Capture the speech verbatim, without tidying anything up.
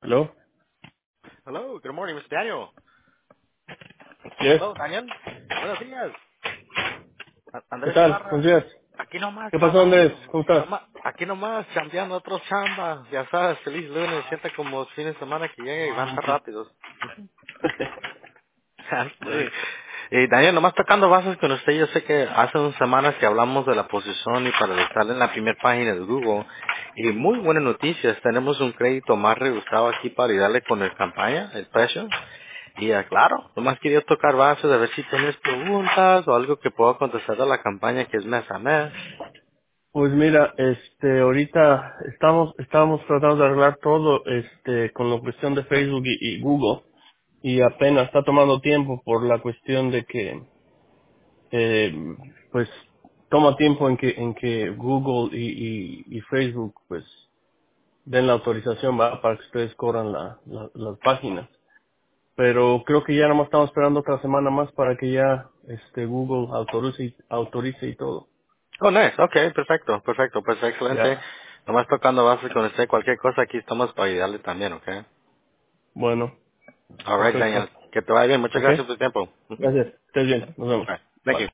¿Aló? Hello, good morning, mister Daniel. Yes. Hello, Daniel. Buenos días. A- ¿Qué Andrés tal? Buenos Ibarra. días. Aquí nomás ¿Qué pasó, Andrés? trabajando. ¿Cómo estás? Nomás, aquí nomás chambeando otro chamba. Ya sabes, feliz lunes. Sienta como fin de semana que llega y van tan rápidos. Sí. Y Daniel, nomás tocando bases con usted, yo sé que hace unas semanas que hablamos de la posición y para estar en la primera página de Google. Y muy buenas noticias, tenemos un crédito más reducido aquí para ayudarle con la campaña, el precio. Y ah, claro, nomás quería tocar bases de ver si tienes preguntas o algo que pueda contestar a la campaña que es mes a mes. Pues mira, este, ahorita estamos, estamos tratando de arreglar todo, este, con la cuestión de Facebook y, y Google, y apenas está tomando tiempo por la cuestión de que, eh, pues, toma tiempo en que, en que Google y, y, y Facebook, pues, den la autorización, va, para que ustedes corran la, la- las páginas. Pero creo que ya nomás estamos esperando otra semana más para que ya, este, Google autorice, autorice y todo. Oh, nice. Ok, perfecto, perfecto. Pues excelente. Ya. Nomás tocando bases con usted. Cualquier cosa aquí estamos para ayudarle también, ok. Bueno, All right, perfecto. Daniel. Que te vaya bien. Muchas ¿Ok? gracias por tu tiempo. Ujú. Gracias. Estés bien. Nos vemos. All right. Thank Bye. you.